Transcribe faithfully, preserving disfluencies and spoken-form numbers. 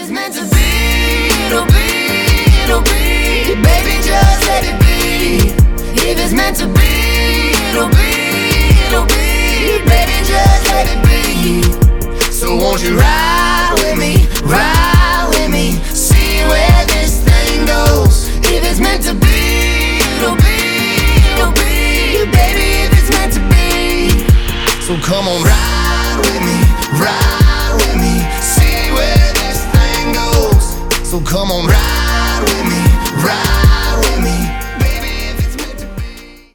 it's meant to be, it'll be, it'll be. Baby, just let it be. If it's meant to be,